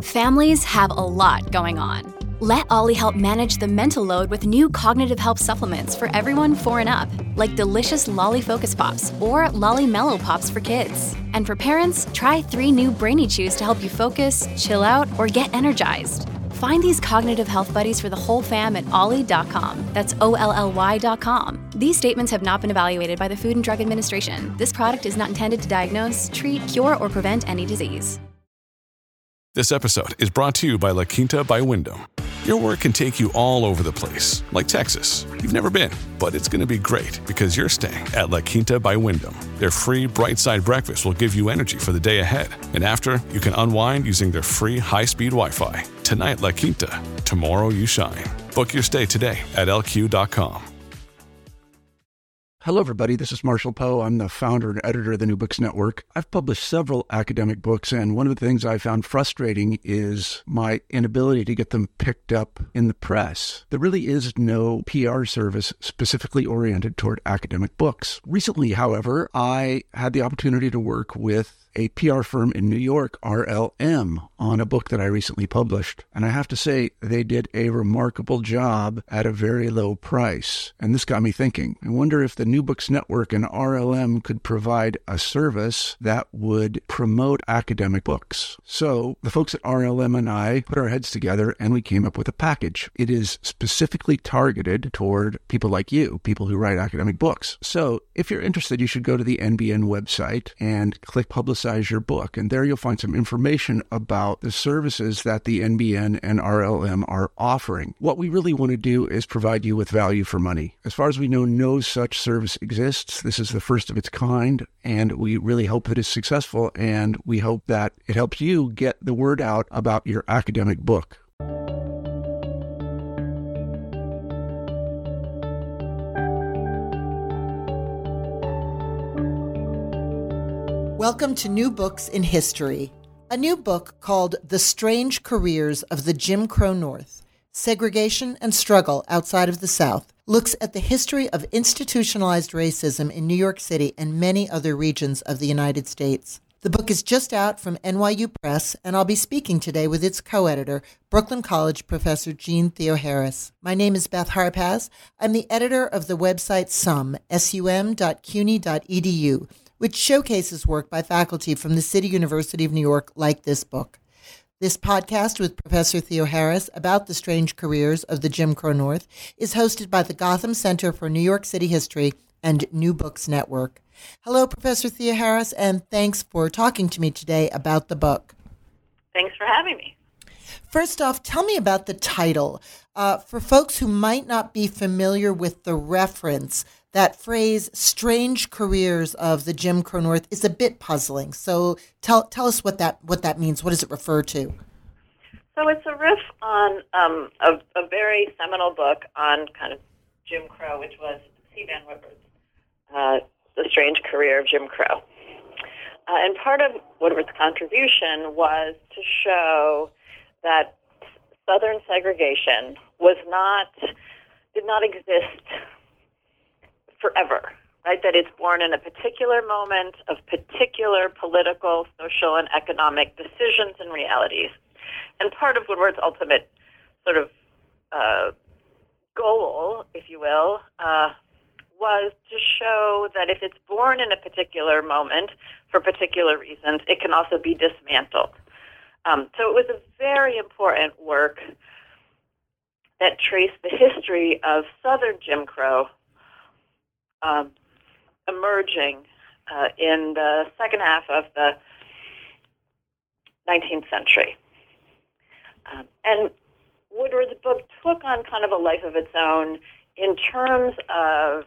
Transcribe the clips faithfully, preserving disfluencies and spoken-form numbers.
Families have a lot going on. Let Ollie help manage the mental load with new cognitive help supplements for everyone four and up, like delicious Lolly Focus Pops or Lolly Mellow Pops for kids. And for parents, try three new Brainy Chews to help you focus, chill out, or get energized. Find these cognitive health buddies for the whole fam at ollie dot com. That's O L L Y dot com. These statements have not been evaluated by the Food and Drug Administration. This product is not intended to diagnose, treat, cure, or prevent any disease. This episode is brought to you by La Quinta by Wyndham. Your work can take you all over the place, like Texas. You've never been, but it's going to be great because you're staying at La Quinta by Wyndham. Their free Bright Side breakfast will give you energy for the day ahead. And after, you can unwind using their free high-speed Wi-Fi. Tonight, La Quinta. Tomorrow, you shine. Book your stay today at L Q dot com. Hello, everybody. This is Marshall Poe. I'm the founder and editor of the New Books Network. I've published several academic books, and one of the things I found frustrating is my inability to get them picked up in the press. There really is no P R service specifically oriented toward academic books. Recently, however, I had the opportunity to work with a P R firm in New York, R L M, on a book that I recently published. And I have to say, they did a remarkable job at a very low price. And this got me thinking. I wonder if the New Books Network and R L M could provide a service that would promote academic books. So the folks at R L M and I put our heads together and we came up with a package. It is specifically targeted toward people like you, people who write academic books. So if you're interested, you should go to the N B N website and click Publicize your book, and there you'll find some information about the services that the N B N and R L M are offering. What we really want to do is provide you with value for money. As far as we know, no such service exists. This is the first of its kind, and we really hope that it's successful, and we hope that it helps you get the word out about your academic book. Welcome to New Books in History, a new book called The Strange Careers of the Jim Crow North, Segregation and Struggle Outside of the South, looks at the history of institutionalized racism in New York City and many other regions of the United States. The book is just out from N Y U Press, and I'll be speaking today with its co-editor, Brooklyn College professor Jean Theoharis. My name is Beth Harpaz. I'm the editor of the website sum, sum dot cuny dot e d u, which showcases work by faculty from the City University of New York like this book. This podcast with Professor Theoharis about the strange careers of the Jim Crow North is hosted by the Gotham Center for New York City History and New Books Network. Hello, Professor Theoharis, and thanks for talking to me today about the book. Thanks for having me. First off, tell me about the title. Uh, for folks who might not be familiar with the reference, that phrase, strange careers of the Jim Crow North, is a bit puzzling. So tell tell us what that what that means. What does it refer to? So it's a riff on um, a, a very seminal book on kind of Jim Crow, which was C. Vann Woodward's uh, The Strange Career of Jim Crow. Uh, and part of Woodward's contribution was to show that Southern segregation was not did not exist forever, right? That it's born in a particular moment of particular political, social, and economic decisions and realities. And part of Woodward's ultimate sort of uh, goal, if you will, uh, was to show that if it's born in a particular moment for particular reasons, it can also be dismantled. Um, so it was a very important work that traced the history of Southern Jim Crow Um, emerging uh, in the second half of the nineteenth century. Um, and Woodward's book took on kind of a life of its own in terms of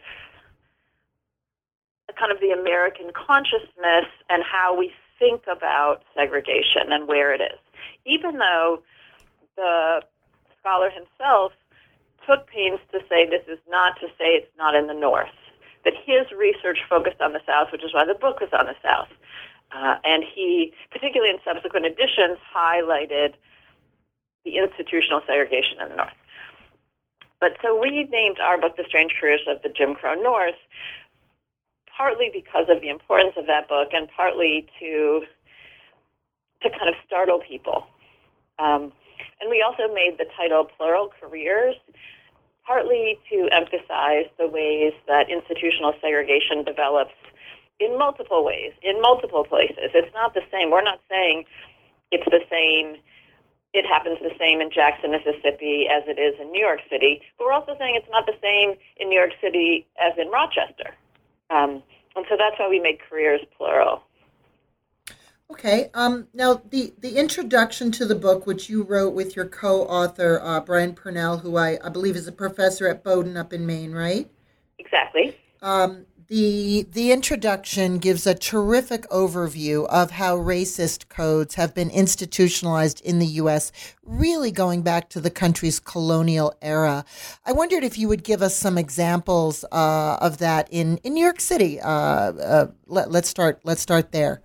kind of the American consciousness and how we think about segregation and where it is. Even though the scholar himself took pains to say this is not to say it's not in the North, that his research focused on the South, which is why the book was on the South. Uh, and he, particularly in subsequent editions, highlighted the institutional segregation in the North. But so we named our book The Strange Careers of the Jim Crow North, partly because of the importance of that book and partly to to kind of startle people Um, and we also made the title Plural Careers, partly to emphasize the ways that institutional segregation develops in multiple ways, in multiple places. It's not the same. We're not saying it's the same, it happens the same in Jackson, Mississippi as it is in New York City, but we're also saying it's not the same in New York City as in Rochester. Um, and so that's why we made careers plural. Okay. Um, now, the, the introduction to the book, which you wrote with your co-author, uh, Brian Purnell, who I, I believe is a professor at Bowdoin up in Maine, right? Exactly. Um, the the introduction gives a terrific overview of how racist codes have been institutionalized in the U S, really going back to the country's colonial era. I wondered if you would give us some examples uh, of that in, in New York City. Uh, uh, let, let's start. Let's start there.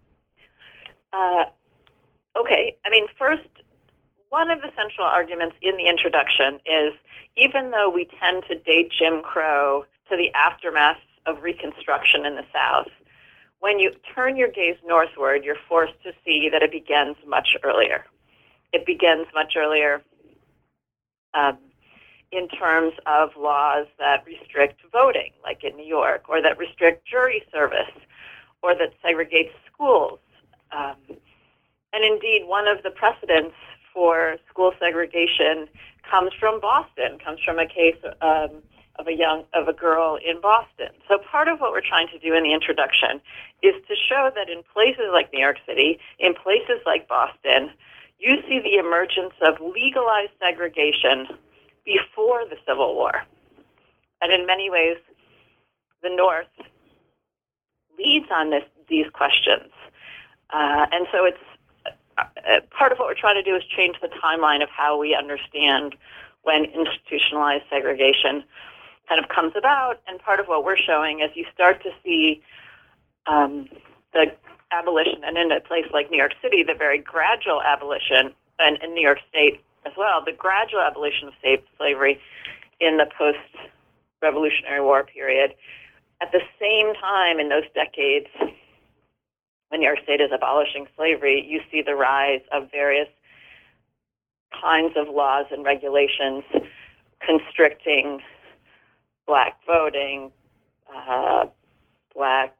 Uh, okay. I mean, first, one of the central arguments in the introduction is even though we tend to date Jim Crow to the aftermath of Reconstruction in the South, when you turn your gaze northward, you're forced to see that it begins much earlier. It begins much earlier um, in terms of laws that restrict voting, like in New York, or that restrict jury service, or that segregate schools. Um, and indeed, one of the precedents for school segregation comes from Boston, comes from a case um, of a young of a girl in Boston. So part of what we're trying to do in the introduction is to show that in places like New York City, in places like Boston, you see the emergence of legalized segregation before the Civil War. And in many ways, the North leads on this, these questions. Uh, and so it's uh, part of what we're trying to do is change the timeline of how we understand when institutionalized segregation kind of comes about. And part of what we're showing is you start to see um, the abolition, and in a place like New York City, the very gradual abolition, and in New York State as well, the gradual abolition of slavery in the post-Revolutionary War period. At the same time, in those decades, when New York State is abolishing slavery, you see the rise of various kinds of laws and regulations constricting black voting, uh, black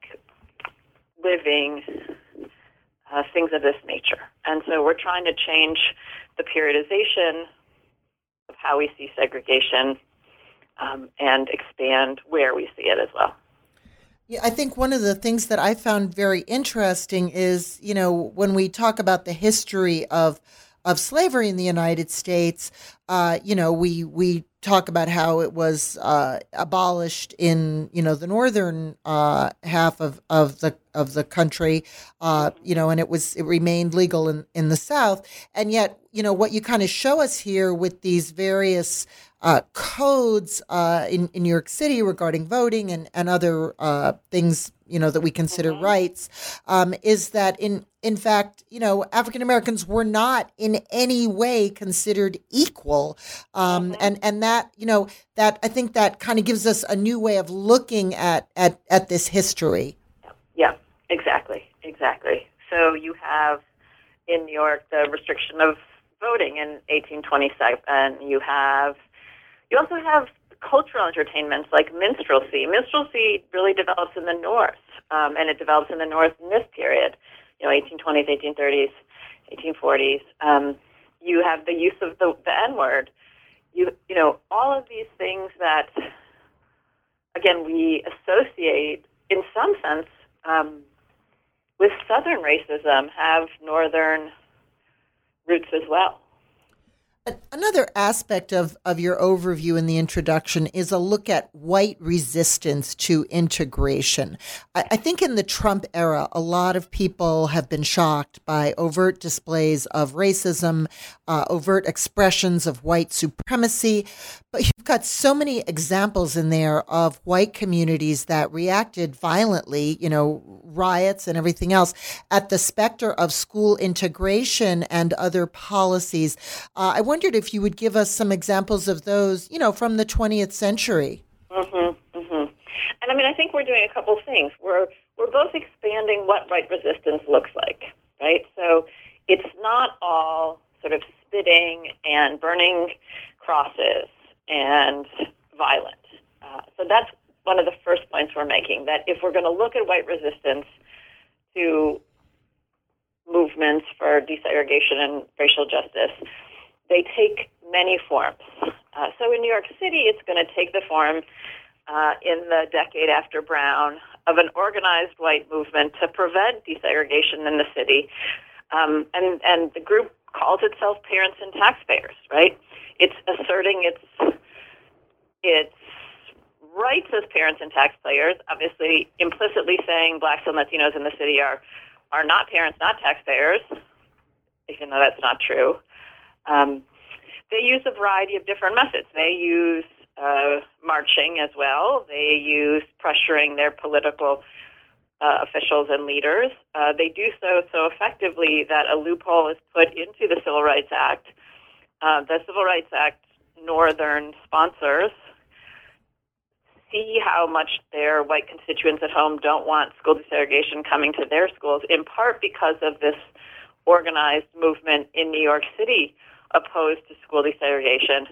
living, uh, things of this nature. And so we're trying to change the periodization of how we see segregation um, and expand where we see it as well. Yeah, I think one of the things that I found very interesting is, you know, when we talk about the history of of slavery in the United States, uh, you know, we we talk about how it was uh, abolished in, you know, the northern uh, half of, of the of the country, uh, you know, and it was it remained legal in, in the South. And yet, you know, what you kind of show us here with these various uh, codes uh, in, in New York City regarding voting and, and other uh, things, you know, that we consider mm-hmm. rights, um, is that in in fact, you know, African Americans were not in any way considered equal, um, mm-hmm. and and that you know that I think that kind of gives us a new way of looking at at, at this history. Yeah, exactly, exactly. So you have in New York the restriction of voting in eighteen twenty-seven. You have you also have cultural entertainments like minstrelsy. Minstrelsy really develops in the North, um, and it develops in the North in this period. You know, eighteen twenties, eighteen thirties, eighteen forties. Um, you have the use of the, the N-word. You, you know, all of these things that, again, we associate in some sense um, with Southern racism have Northern roots as well. Another aspect of, of your overview in the introduction is a look at white resistance to integration. I, I think in the Trump era, a lot of people have been shocked by overt displays of racism, uh, overt expressions of white supremacy. But you've got so many examples in there of white communities that reacted violently, you know, riots and everything else, at the specter of school integration and other policies. Uh, I wondered if you would give us some examples of those, you know, from the twentieth century. Mm-hmm, mm-hmm. And I mean, I think we're doing a couple things. We're we're both expanding what white resistance looks like, right? So it's not all sort of spitting and burning crosses and violent. Uh, so that's one of the first points we're making, that if we're going to look at white resistance to movements for desegregation and racial justice, they take many forms. Uh, so in New York City, it's going to take the form uh, in the decade after Brown of an organized white movement to prevent desegregation in the city. Um, and, and the group calls itself Parents and Taxpayers, right? It's asserting its, its rights as parents and taxpayers, obviously implicitly saying blacks and Latinos in the city are, are not parents, not taxpayers, even though that's not true. Um, they use a variety of different methods. They use uh, marching as well. They use pressuring their political uh, officials and leaders. Uh, they do so so effectively that a loophole is put into the Civil Rights Act. Uh, the Civil Rights Act Northern sponsors see how much their white constituents at home don't want school desegregation coming to their schools, in part because of this organized movement in New York City opposed to school desegregation.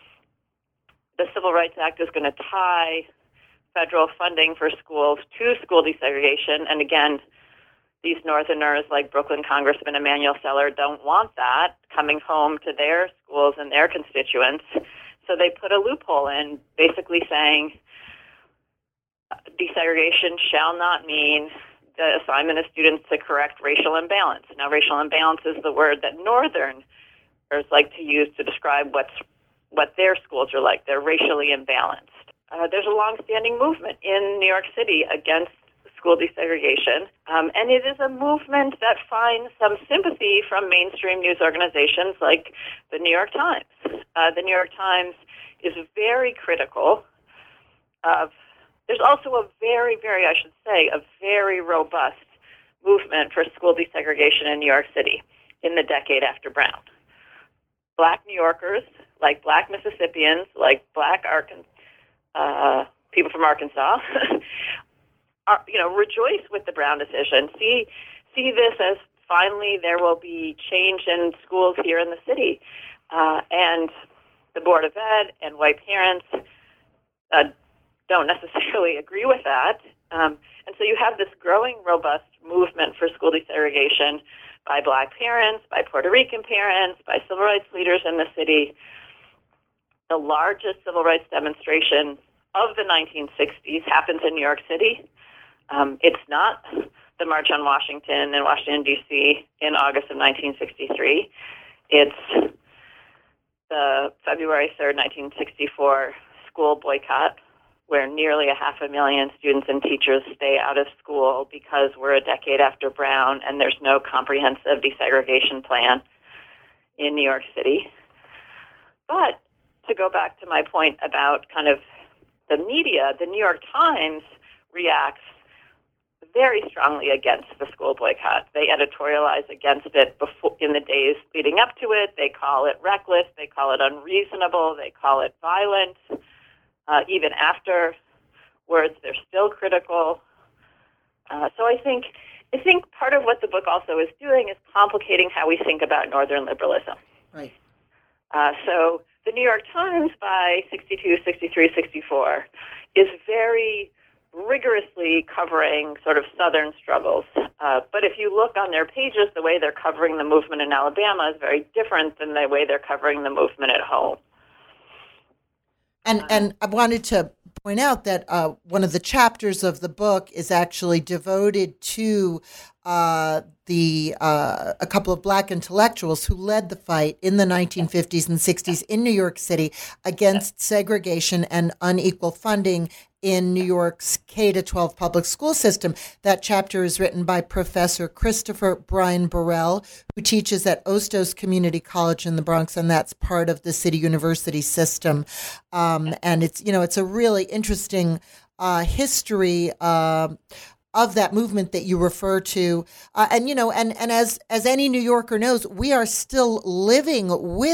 The Civil Rights Act is going to tie federal funding for schools to school desegregation. And again, these Northerners like Brooklyn Congressman Emanuel Seller don't want that coming home to their schools and their constituents. So they put a loophole in, basically saying desegregation shall not mean the assignment of students to correct racial imbalance. Now, racial imbalance is the word that Northerners like to use to describe what's what their schools are like. They're racially imbalanced. Uh, there's a longstanding movement in New York City against school desegregation, um, and it is a movement that finds some sympathy from mainstream news organizations like the New York Times. Uh, the New York Times is very critical of. There's also a very, very, I should say, a very robust movement for school desegregation in New York City in the decade after Brown. Black New Yorkers, like black Mississippians, like black Arkan- uh, people from Arkansas, are, you know, rejoice with the Brown decision. See, see this as finally there will be change in schools here in the city, uh, and the Board of Ed and white parents uh, don't necessarily agree with that. Um, and so you have this growing, robust movement for school desegregation by black parents, by Puerto Rican parents, by civil rights leaders in the city. The largest civil rights demonstration of the nineteen sixties happens in New York City. Um, it's not the March on Washington in Washington, D C in August of nineteen sixty-three. It's the February third, nineteen sixty-four school boycott, where nearly a half a million students and teachers stay out of school because we're a decade after Brown and there's no comprehensive desegregation plan in New York City. But to go back to my point about kind of the media, the New York Times reacts very strongly against the school boycott. They editorialize against it before, in the days leading up to it. They call it reckless. They call it unreasonable. They call it violent. Uh, even afterwards, they're still critical. Uh, so I think I think part of what the book also is doing is complicating how we think about Northern liberalism. Right. Uh, so the New York Times by sixty-two, sixty-three, sixty-four is very rigorously covering sort of Southern struggles. Uh, but if you look on their pages, the way they're covering the movement in Alabama is very different than the way they're covering the movement at home. And and I wanted to point out that uh, one of the chapters of the book is actually devoted to uh, the uh, a couple of black intellectuals who led the fight in the nineteen fifties and sixties in New York City against segregation and unequal funding in New York's K to twelve public school system. That chapter is written by Professor Christopher Brian Burrell, who teaches at Ostos Community College in the Bronx, and that's part of the City University system. Um, and it's, you know, it's a really interesting uh, history uh, of that movement that you refer to. Uh, and, you know, and, and as, as any New Yorker knows, we are still living with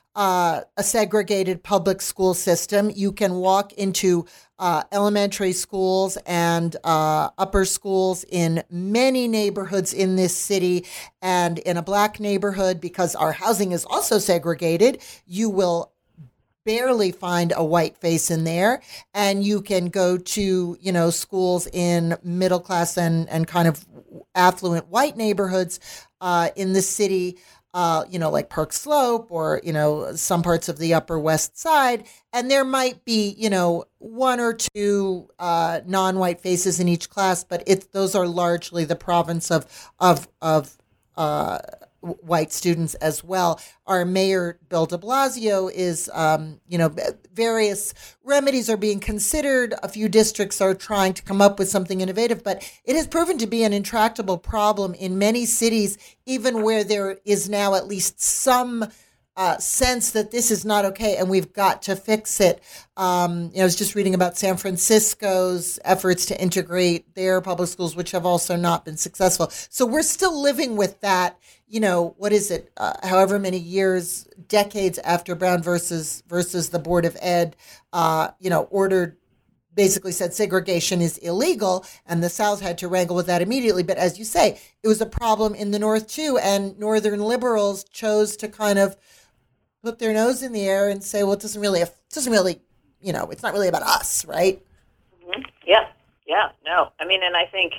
uh, a segregated public school system. You can walk into uh, elementary schools and uh, upper schools in many neighborhoods in this city, and in a black neighborhood, because our housing is also segregated, you will barely find a white face in there. And you can go to, you know, schools in middle class and, and kind of affluent white neighborhoods uh, in the city, uh, you know, like Park Slope or, you know, some parts of the Upper West Side. And there might be, you know, one or two uh, non-white faces in each class, but it's, those are largely the province of, of, of, uh, white students as well. Our mayor, Bill de Blasio, is, um, you know, various remedies are being considered. A few districts are trying to come up with something innovative, but it has proven to be an intractable problem in many cities, even where there is now at least some uh, sense that this is not okay and we've got to fix it. Um, you know, I was just reading about San Francisco's efforts to integrate their public schools, which have also not been successful. So we're still living with that. You know, what is it? Uh, however many years, decades after Brown versus versus the Board of Ed, uh, you know, ordered, basically said segregation is illegal, and the South had to wrangle with that immediately. But as you say, it was a problem in the North too, and Northern liberals chose to kind of put their nose in the air and say, well, it doesn't really, it doesn't really, you know, it's not really about us, right? Mm-hmm. Yeah, yeah, no, I mean, and I think.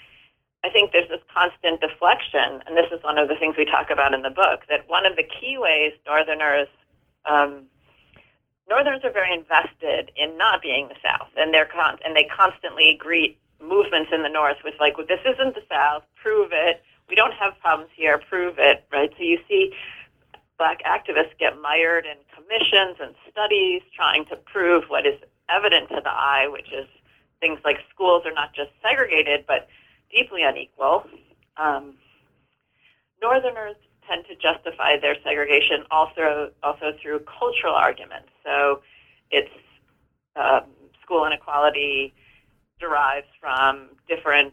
I think there's this constant deflection, and this is one of the things we talk about in the book, that one of the key ways Northerners, um, Northerners are very invested in not being the South, and they're con- and they constantly greet movements in the North with like, well, this isn't the South, prove it, we don't have problems here, prove it, right? So you see black activists get mired in commissions and studies trying to prove what is evident to the eye, which is things like schools are not just segregated, but deeply unequal. Um, Northerners tend to justify their segregation also also through cultural arguments. So it's um, school inequality derives from different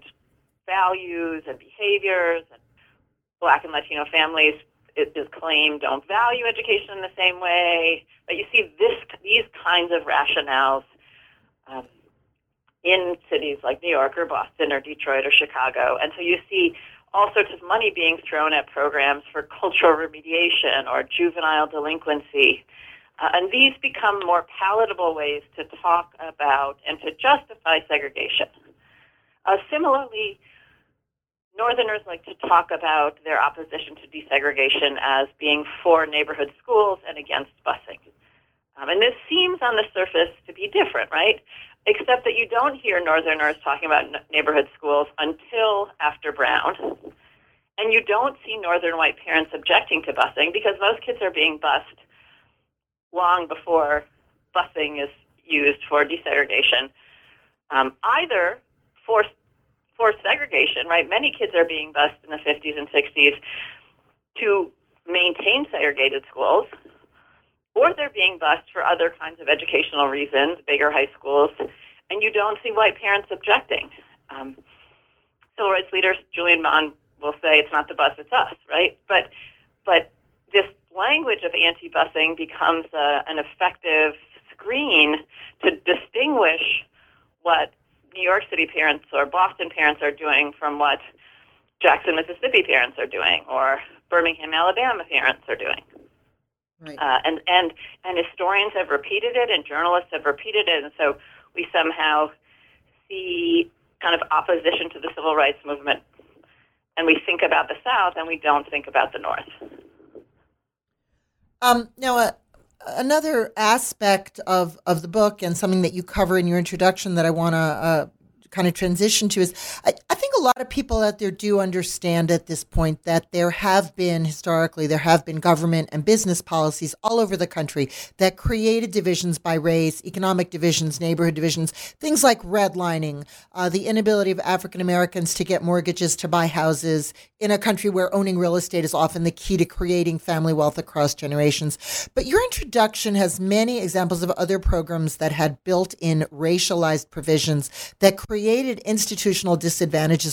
values and behaviors, and Black and Latino families, it is claimed, don't value education in the same way. But you see this these kinds of rationales um, in cities like New York or Boston or Detroit or Chicago. And so you see all sorts of money being thrown at programs for cultural remediation or juvenile delinquency. Uh, and these become more palatable ways to talk about and to justify segregation. Uh, similarly, Northerners like to talk about their opposition to desegregation as being for neighborhood schools and against busing. Um, and this seems on the surface to be different, right? Except that you don't hear Northerners talking about neighborhood schools until after Brown. And you don't see Northern white parents objecting to busing because most kids are being bused long before busing is used for desegregation. Um, either for, for segregation, right? Many kids are being bused in the fifties and sixties to maintain segregated schools, or they're being bused for other kinds of educational reasons, bigger high schools, and you don't see white parents objecting. Um, civil rights leader Julian Bond will say it's not the bus, it's us, right? But but this language of anti-busing becomes a, an effective screen to distinguish what New York City parents or Boston parents are doing from what Jackson, Mississippi parents are doing or Birmingham, Alabama parents are doing. Right. Uh, and, and and historians have repeated it, and journalists have repeated it, and so we somehow see kind of opposition to the civil rights movement, and we think about the South, and we don't think about the North. Um, now, uh, another aspect of, of the book, and something that you cover in your introduction that I want to uh, kind of transition to, is I, I think a lot of people out there do understand at this point that there have been, historically, there have been government and business policies all over the country that created divisions by race, economic divisions, neighborhood divisions, things like redlining, uh, the inability of African Americans to get mortgages to buy houses in a country where owning real estate is often the key to creating family wealth across generations. But your introduction has many examples of other programs that had built-in racialized provisions that created institutional disadvantages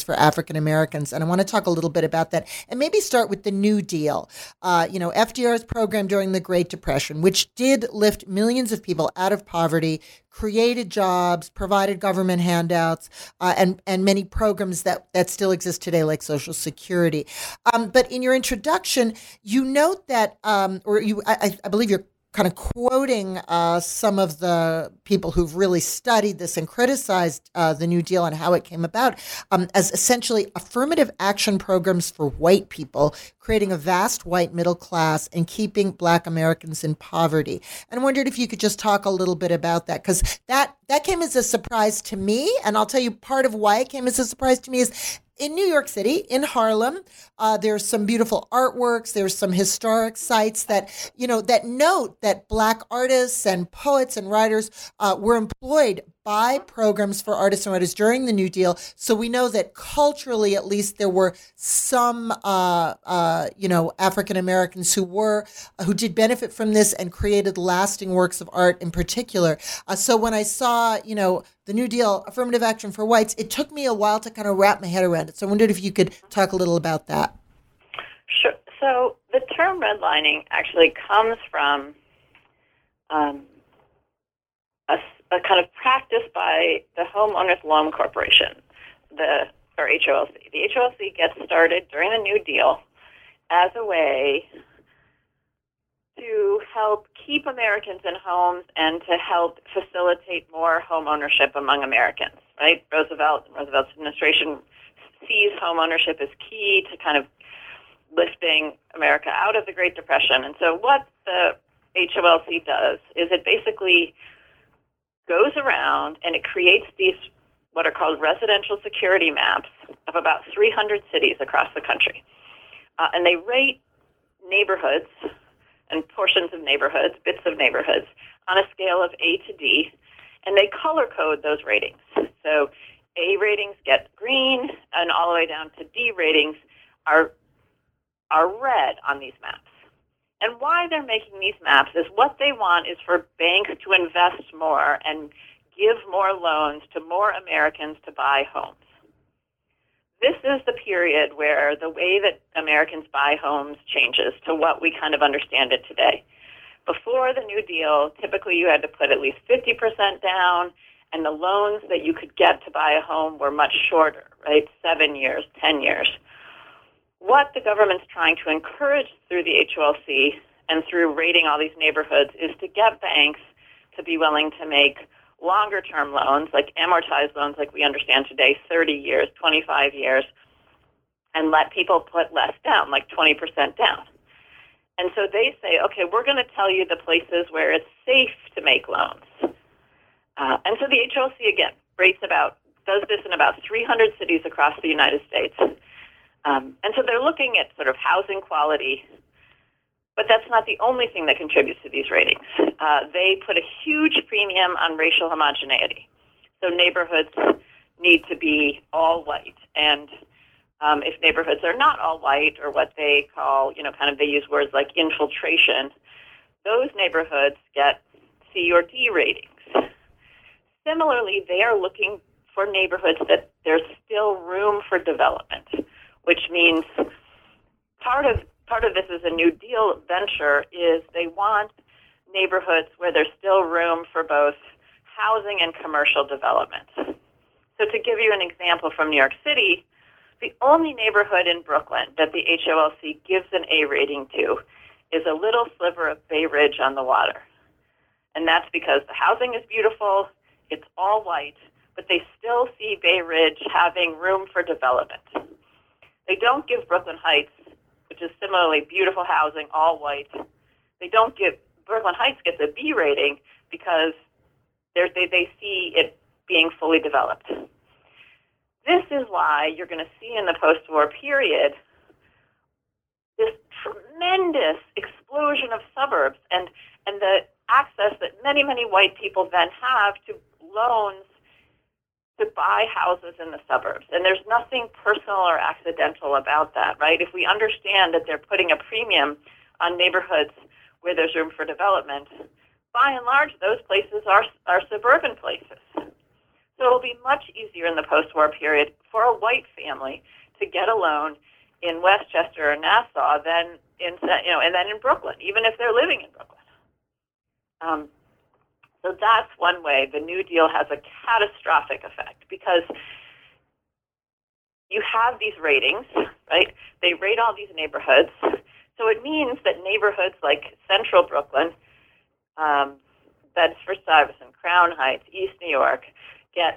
changes for African Americans. And I want to talk a little bit about that and maybe start with the New Deal. Uh, you know, F D R's program during the Great Depression, which did lift millions of people out of poverty, created jobs, provided government handouts, uh, and, and many programs that, that still exist today, like Social Security. Um, but in your introduction, you note that, um, or you, I, I believe you're kind of quoting uh, some of the people who've really studied this and criticized uh, the New Deal and how it came about um, as essentially affirmative action programs for white people, creating a vast white middle class and keeping Black Americans in poverty. And I wondered if you could just talk a little bit about that, because that, that came as a surprise to me. And I'll tell you part of why it came as a surprise to me is in New York City, in Harlem, uh, there's some beautiful artworks. There's some historic sites that, you know, that note that Black artists and poets and writers uh, were employed by programs for artists and writers during the New Deal. So we know that culturally, at least, there were some, uh, uh, you know, African Americans who were, who did benefit from this and created lasting works of art in particular. Uh, so when I saw, you know, the New Deal, affirmative action for whites, it took me a while to kind of wrap my head around it. So I wondered if you could talk a little about that. Sure. So the term redlining actually comes from um, a, a kind of practice by the Homeowners Loan Corporation, the or H O L C. The H O L C gets started during the New Deal as a way to help keep Americans in homes and to help facilitate more home ownership among Americans, right? Roosevelt, Roosevelt's administration sees home ownership as key to kind of lifting America out of the Great Depression. And so what the H O L C does is it basically goes around and it creates these what are called residential security maps of about three hundred cities across the country. Uh, and they rate neighborhoods and portions of neighborhoods, bits of neighborhoods, on a scale of A to D, and they color code those ratings. So A ratings get green, and all the way down to D ratings are are red on these maps. And why they're making these maps is what they want is for banks to invest more and give more loans to more Americans to buy homes. This is the period where the way that Americans buy homes changes to what we kind of understand it today. Before the New Deal, typically you had to put at least fifty percent down, and the loans that you could get to buy a home were much shorter, right? Seven years, ten years. What the government's trying to encourage through the H O L C and through rating all these neighborhoods is to get banks to be willing to make longer-term loans, like amortized loans like we understand today, thirty years, twenty-five years, and let people put less down, like twenty percent down. And so they say, okay, we're going to tell you the places where it's safe to make loans. Uh, and so the H O L C, again, rates about, does this in about three hundred cities across the United States. Um, and so they're looking at sort of housing quality, but that's not the only thing that contributes to these ratings. Uh, they put a huge premium on racial homogeneity. So neighborhoods need to be all white. And um, if neighborhoods are not all white, or what they call, you know, kind of they use words like infiltration, those neighborhoods get C or D ratings. Similarly, they are looking for neighborhoods that there's still room for development, which means part of part of this is a New Deal venture is they want neighborhoods where there's still room for both housing and commercial development. So to give you an example from New York City, the only neighborhood in Brooklyn that the H O L C gives an A rating to is a little sliver of Bay Ridge on the water. And that's because the housing is beautiful, it's all white, but they still see Bay Ridge having room for development. They don't give Brooklyn Heights, which is similarly beautiful housing, all white. They don't give, Brooklyn Heights gets a B rating because they they see it being fully developed. This is why you're going to see in the post-war period this tremendous explosion of suburbs and, and the access that many, many white people then have to loans to buy houses in the suburbs. And there's nothing personal or accidental about that, right? If we understand that they're putting a premium on neighborhoods where there's room for development, by and large, those places are are suburban places. So it'll be much easier in the post-war period for a white family to get a loan in Westchester or Nassau than in, you know, and then in Brooklyn, even if they're living in Brooklyn. Um, so that's one way the New Deal has a catastrophic effect, because you have these ratings, right? They rate all these neighborhoods. So it means that neighborhoods like Central Brooklyn, um, Bedford-Stuyvesant, Crown Heights, East New York, get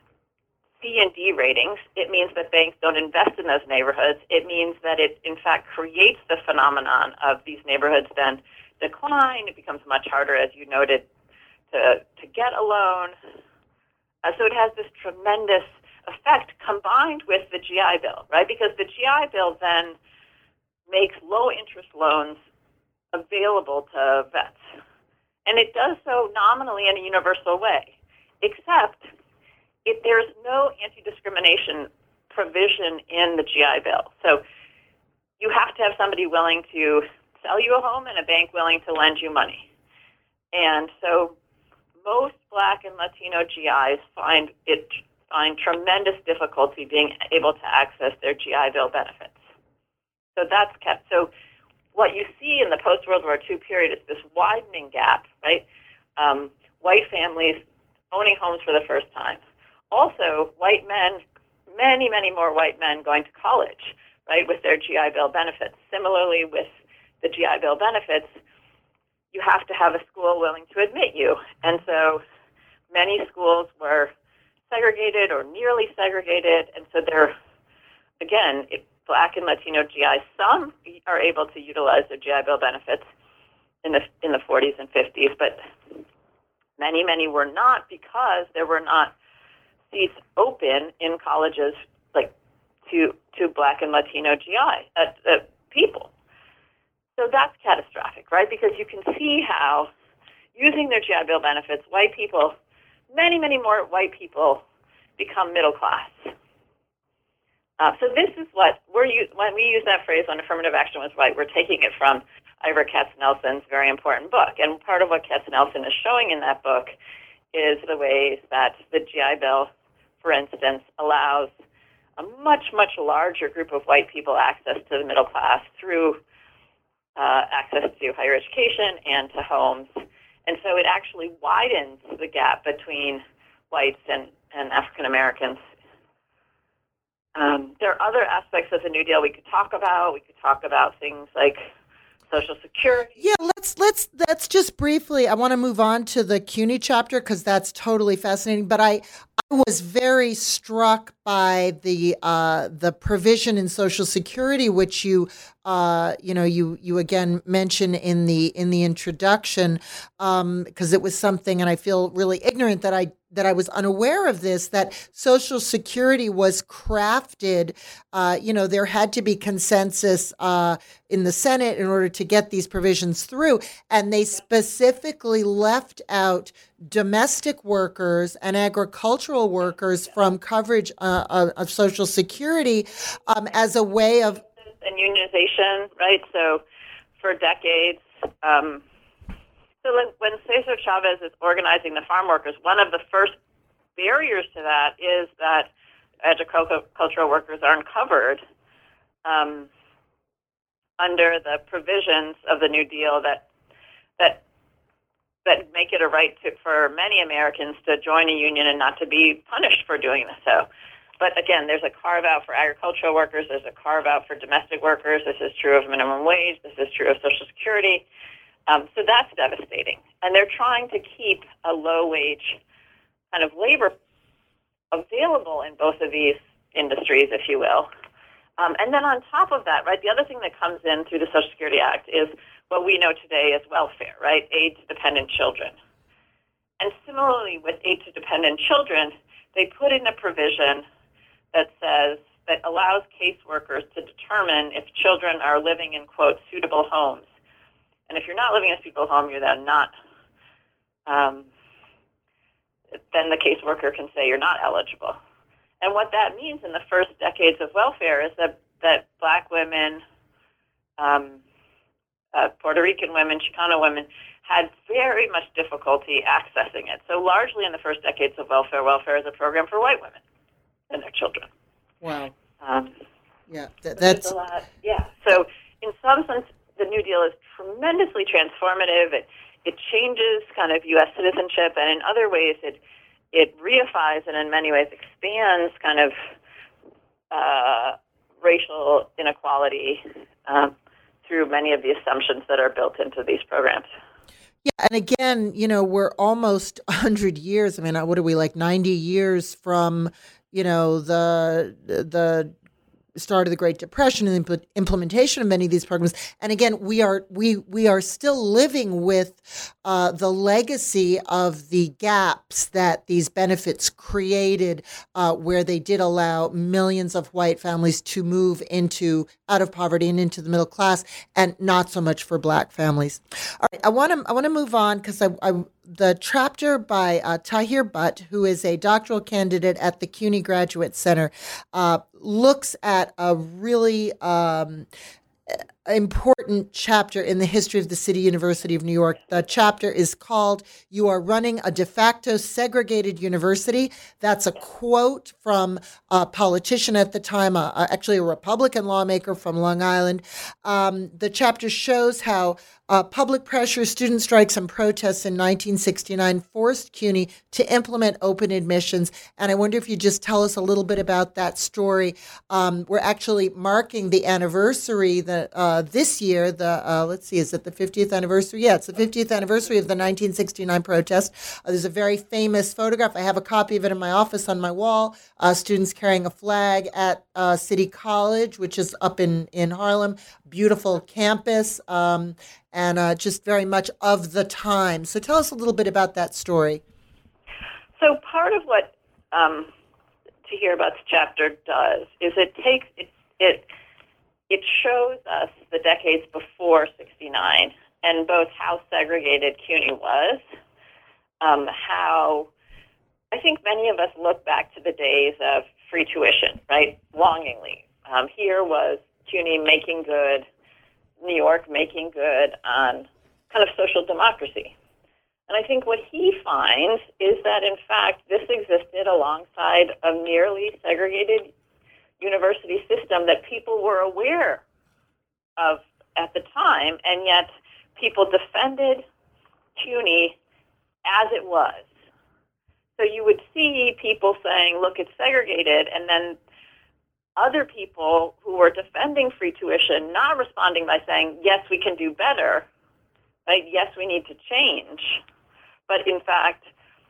C and D ratings. It means that banks don't invest in those neighborhoods. It means that it, in fact, creates the phenomenon of these neighborhoods then decline. It becomes much harder, as you noted, to, to get a loan. Uh, so it has this tremendous effect combined with the G I Bill, right? Because the G I Bill then makes low-interest loans available to vets. And it does so nominally in a universal way, except if there's no anti-discrimination provision in the G I Bill. So you have to have somebody willing to sell you a home and a bank willing to lend you money. And so most Black and Latino G Is find it find tremendous difficulty being able to access their G I Bill benefits. So that's kept. So what you see in the post-World War Two period is this widening gap, right? Um, white families owning homes for the first time. Also, white men, many, many more white men going to college, right, with their G I Bill benefits. Similarly, with the G I Bill benefits, you have to have a school willing to admit you. And so many schools were segregated or nearly segregated, and so they're, again, it, Black and Latino G Is, some are able to utilize their G I Bill benefits in the in the forties and fifties, but many, many were not, because there were not seats open in colleges like to to Black and Latino G I uh, uh, people. So that's catastrophic, right? Because you can see how using their G I Bill benefits, white people, many, many more white people become middle class. Uh, so this is what we're u- when we use that phrase when affirmative action was right, we're taking it from Ivor Katznelson's very important book. And part of what Katznelson is showing in that book is the ways that the G I Bill, for instance, allows a much, much larger group of white people access to the middle class through uh, access to higher education and to homes. And so it actually widens the gap between whites and, and African Americans. Um, there are other aspects of the New Deal we could talk about. We could talk about things like Social Security. Yeah, let's let's let's just briefly. I want to move on to the CUNY chapter because that's totally fascinating. But I I was very struck by the uh, the provision in Social Security, which you uh, you know you you again mentioned in the in the introduction, because um, it was something, and I feel really ignorant that I. that I was unaware of this, that Social Security was crafted, uh, you know, there had to be consensus uh, in the Senate in order to get these provisions through. And they specifically left out domestic workers and agricultural workers from coverage uh, of, of Social Security um, as a way of... And unionization, right? So for decades... Um So when Cesar Chavez is organizing the farm workers, one of the first barriers to that is that agricultural workers aren't covered um, under the provisions of the New Deal that that that make it a right to, for many Americans to join a union and not to be punished for doing so. But again, there's a carve-out for agricultural workers. There's a carve-out for domestic workers. This is true of minimum wage. This is true of Social Security. Um, so that's devastating. And they're trying to keep a low-wage kind of labor available in both of these industries, if you will. Um, and then on top of that, right, the other thing that comes in through the Social Security Act is what we know today as welfare, right, aid to dependent children. And similarly with aid to dependent children, they put in a provision that says, that allows caseworkers to determine if children are living in, quote, suitable homes. And if you're not living in a suitable home, you're then not, um, then the caseworker can say you're not eligible. And what that means in the first decades of welfare is that, that Black women, um, uh, Puerto Rican women, Chicano women, had very much difficulty accessing it. So largely in the first decades of welfare, welfare is a program for white women and their children. Wow. Um, yeah, th- that's that's... a lot. Yeah. So in some sense, the New Deal is tremendously transformative. It, it changes kind of U S citizenship, and in other ways it it reifies and in many ways expands kind of uh, racial inequality um, through many of the assumptions that are built into these programs. Yeah, and again, you know, we're almost one hundred years. I mean, what are we, like ninety years from, you know, the the start of the Great Depression and the implementation of many of these programs. And again, we are we we are still living with uh, the legacy of the gaps that these benefits created, uh, where they did allow millions of white families to move into out of poverty and into the middle class, and not so much for Black families. All right, I want to I want to move on because I. I The chapter by uh, Tahir Butt, who is a doctoral candidate at the CUNY Graduate Center, uh, looks at a really um, important chapter in the history of the City University of New York. The chapter is called "You Are Running a De Facto Segregated University." That's a quote from a politician at the time, uh, actually a Republican lawmaker from Long Island. Um, the chapter shows how Uh, public pressure, student strikes, and protests in nineteen sixty-nine forced CUNY to implement open admissions. And I wonder if you just tell us a little bit about that story. Um, we're actually marking the anniversary that uh, this year. The uh, let's see, is it the fiftieth anniversary? Yeah, it's the fiftieth anniversary of the nineteen sixty-nine protest. Uh, there's a very famous photograph. I have a copy of it in my office on my wall. Uh, students carrying a flag at uh, City College, which is up in in Harlem. Beautiful campus. Um, and uh, just very much of the time. So tell us a little bit about that story. So part of what um, Tahir Butt's chapter does is it takes it, it it shows us the decades before sixty-nine and both how segregated CUNY was, um, how I think many of us look back to the days of free tuition, right, longingly. Um, here was CUNY making good, New York making good on kind of social democracy. And I think what he finds is that, in fact, this existed alongside a nearly segregated university system that people were aware of at the time, and yet people defended CUNY as it was. So you would see people saying, look, it's segregated, and then other people who were defending free tuition not responding by saying, yes, we can do better, right? Yes, we need to change. But in fact,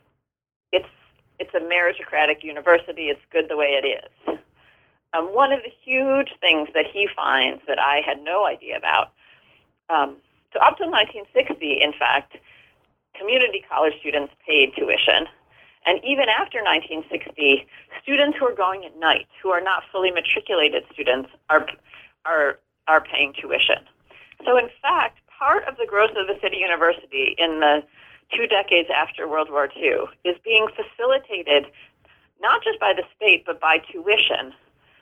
it's it's a meritocratic university. It's good the way it is. Um, one of the huge things that he finds that I had no idea about, um, so up till nineteen sixty, in fact, community college students paid tuition. And even after nineteen sixty, students who are going at night, who are not fully matriculated students, are are are paying tuition. So in fact, part of the growth of the City University in the two decades after World War Two is being facilitated not just by the state, but by tuition.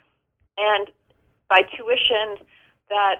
And by tuition that,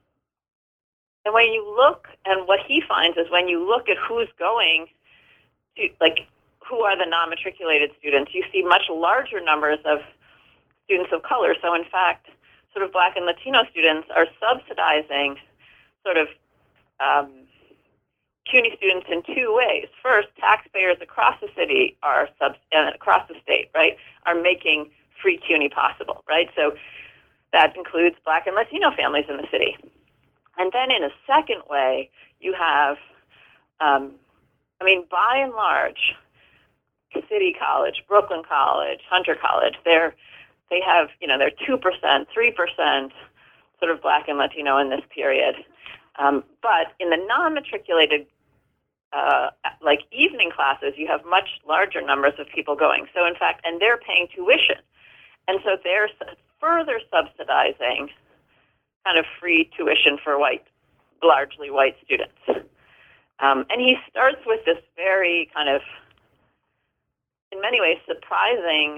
and when you look, and what he finds is when you look at who's going to, like, who are the non-matriculated students, you see much larger numbers of students of color. So in fact, sort of Black and Latino students are subsidizing sort of um, CUNY students in two ways. First, taxpayers across the city are, sub, uh, across the state, right, are making free CUNY possible, right? So that includes Black and Latino families in the city. And then in a second way, you have, um, I mean, by and large, City College, Brooklyn College, Hunter College, they're, they have, you know, they're two percent, three percent sort of Black and Latino in this period. Um, but in the non-matriculated, uh, like evening classes, you have much larger numbers of people going. So in fact, and they're paying tuition. And so they're further subsidizing kind of free tuition for white, largely white students. Um, and he starts with this very kind of, in many ways, surprising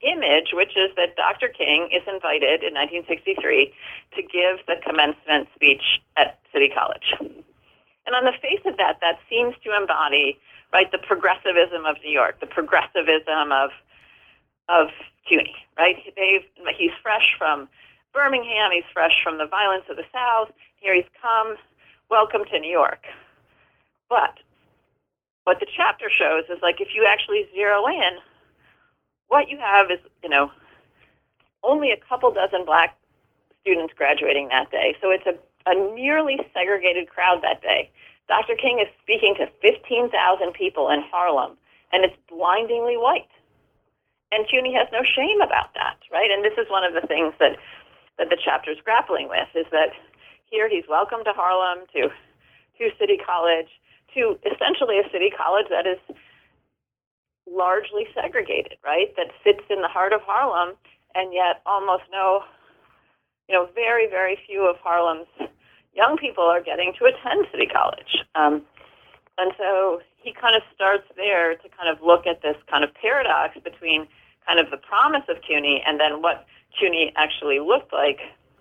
image, which is that Doctor King is invited in nineteen sixty-three to give the commencement speech at City College. And on the face of that, that seems to embody, right, the progressivism of New York, the progressivism of of CUNY, right? They've, he's fresh from Birmingham, he's fresh from the violence of the South. Here he's come, welcome to New York. But what the chapter shows is, like, if you actually zero in, what you have is, you know, only a couple dozen black students graduating that day. So it's a, a nearly segregated crowd that day. Doctor King is speaking to fifteen thousand people in Harlem, and it's blindingly white. And CUNY has no shame about that, right? And this is one of the things that, that the chapter is grappling with, is that here he's welcome to Harlem, to, to City College, to essentially a city college that is largely segregated, right? That sits in the heart of Harlem, and yet almost no, you know, very, very few of Harlem's young people are getting to attend City College. Um, and so he kind of starts there to kind of look at this kind of paradox between kind of the promise of CUNY and then what CUNY actually looked like.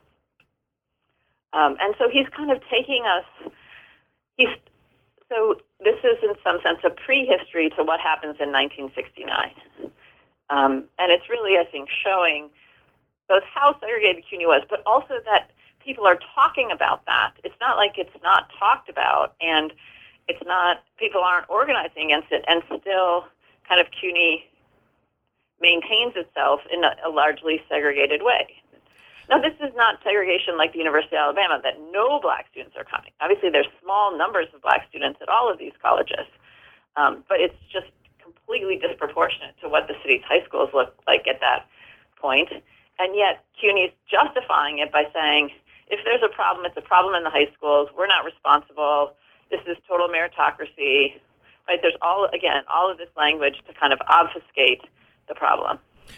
Um, and so he's kind of taking us, he's, so this is in some sense a prehistory to what happens in nineteen sixty-nine. Um, and it's really, I think, showing both how segregated CUNY was, but also that people are talking about that. It's not like it's not talked about, and it's not, people aren't organizing against it, and still kind of CUNY maintains itself in a, a largely segregated way. Now, this is not segregation like the University of Alabama, that no black students are coming. Obviously, there's small numbers of black students at all of these colleges, um, but it's just completely disproportionate to what the city's high schools look like at that point. And yet, CUNY's justifying it by saying, if there's a problem, it's a problem in the high schools. We're not responsible. This is total meritocracy. Right? There's all, again, all of this language to kind of obfuscate the problem.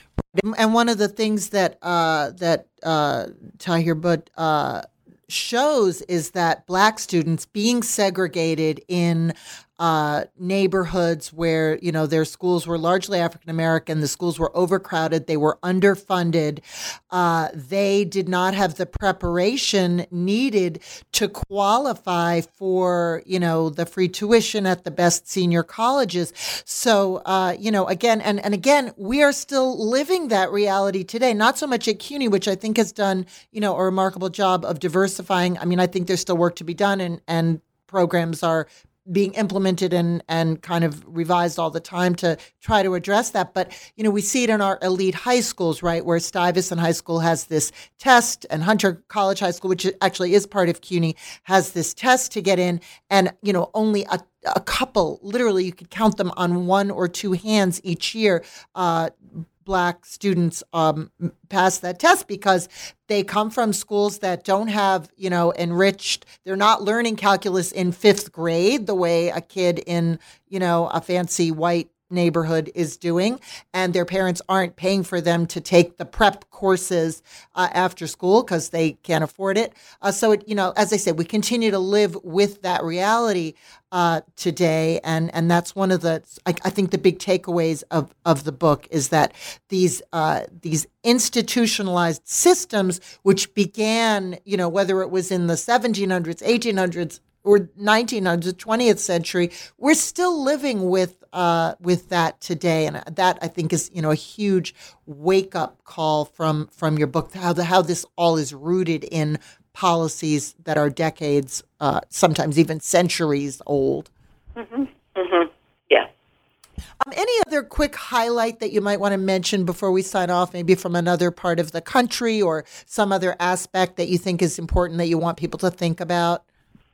And one of the things that uh, that uh, Tahir Butt uh, shows is that black students being segregated in uh, neighborhoods where, you know, their schools were largely African American, the schools were overcrowded, they were underfunded, uh, they did not have the preparation needed to qualify for, you know, the free tuition at the best senior colleges. So, uh, you know, again, and, and again, we are still living that reality today, not so much at CUNY, which I think has done, you know, a remarkable job of diversifying. I mean, I think there's still work to be done, and, and programs are being implemented and, and kind of revised all the time to try to address that. But, you know, we see it in our elite high schools, right, where Stuyvesant High School has this test, and Hunter College High School, which actually is part of CUNY, has this test to get in. And, you know, only a, a couple, literally you could count them on one or two hands each year, uh, black students um, pass that test because they come from schools that don't have, you know, enriched, they're not learning calculus in fifth grade the way a kid in, you know, a fancy white neighborhood is doing, and their parents aren't paying for them to take the prep courses uh, after school because they can't afford it. Uh, so, it, you know, as I said, we continue to live with that reality uh, today, and and that's one of the, I, I think, the big takeaways of, of the book is that these uh, these institutionalized systems, which began, you know, whether it was in the seventeen hundreds, eighteen hundreds, or nineteen hundreds, twentieth century, we're still living with uh, with that today, and that I think is, you know, a huge wake up call from from your book. How the how this all is rooted in policies that are decades, uh, sometimes even centuries old. Mm-hmm. Mm-hmm. Yeah. Um, any other quick highlight that you might want to mention before we sign off, maybe from another part of the country or some other aspect that you think is important that you want people to think about?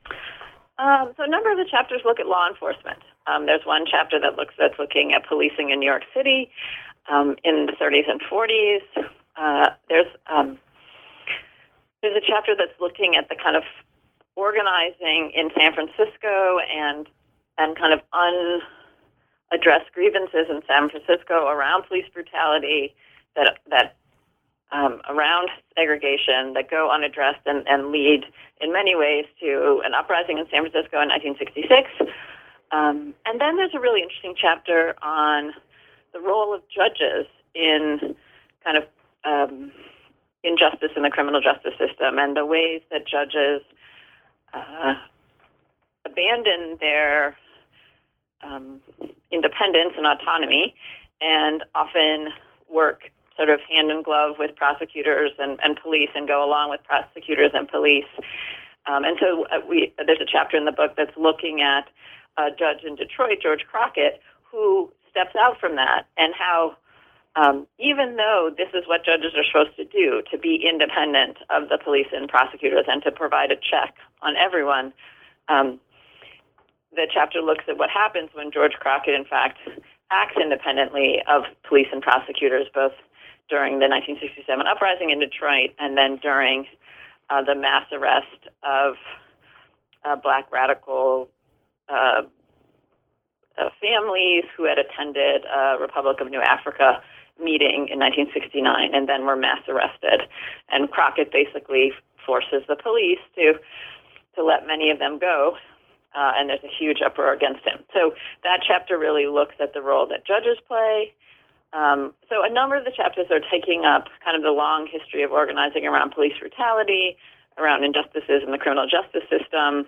Um, so a number of the chapters look at law enforcement. Um, there's one chapter that looks that's looking at policing in New York City um, in the thirties and forties. Uh, there's um, there's a chapter that's looking at the kind of organizing in San Francisco and and kind of unaddressed grievances in San Francisco around police brutality, that that Um, around segregation that go unaddressed and, and lead in many ways to an uprising in San Francisco in nineteen sixty-six. Um, and then there's a really interesting chapter on the role of judges in kind of um, injustice in the criminal justice system and the ways that judges uh, abandon their um, independence and autonomy and often work sort of hand in glove with prosecutors and, and police and go along with prosecutors and police. Um, and so uh, we there's a chapter in the book that's looking at a judge in Detroit, George Crockett, who steps out from that and how um, even though this is what judges are supposed to do, to be independent of the police and prosecutors and to provide a check on everyone, um, the chapter looks at what happens when George Crockett, in fact, acts independently of police and prosecutors, both during the nineteen sixty-seven uprising in Detroit and then during uh, the mass arrest of uh, black radical uh, uh, families who had attended a Republic of New Africa meeting in nineteen sixty-nine and then were mass arrested. And Crockett basically forces the police to to let many of them go, uh, and there's a huge uproar against him. So that chapter really looks at the role that judges play. Um, so a number of the chapters are taking up kind of the long history of organizing around police brutality, around injustices in the criminal justice system.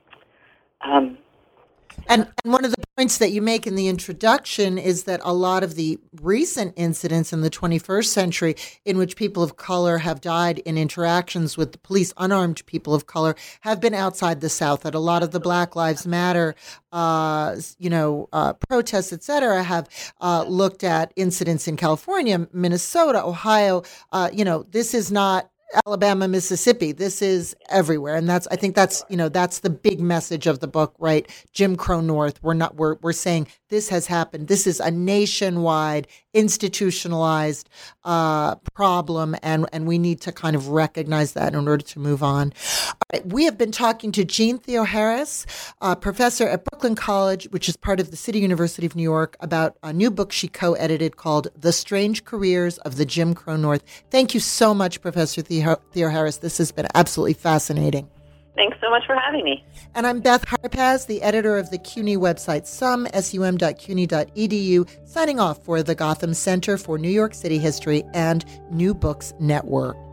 Um, And, and one of the points that you make in the introduction is that a lot of the recent incidents in the twenty-first century in which people of color have died in interactions with the police, unarmed people of color, have been outside the South. That a lot of the Black Lives Matter, uh, you know, uh, protests, et cetera, have uh, looked at incidents in California, Minnesota, Ohio. Uh, you know, this is not Alabama, Mississippi. This is everywhere. And that's, I think that's, you know, that's the big message of the book, right? Jim Crow North. We're not, we're, we're saying this has happened. This is a nationwide, institutionalized uh, problem. And, and we need to kind of recognize that in order to move on. All right, we have been talking to Jean Theoharis, uh, professor at Brooklyn College, which is part of the City University of New York, about a new book she co-edited called The Strange Careers of the Jim Crow North. Thank you so much, Professor Theoharis. Theoharis, this has been absolutely fascinating. Thanks so much for having me. And I'm Beth Harpaz, the editor of the CUNY website, sum, S U M dot C U N Y dot E D U, signing off for the Gotham Center for New York City History and New Books Network.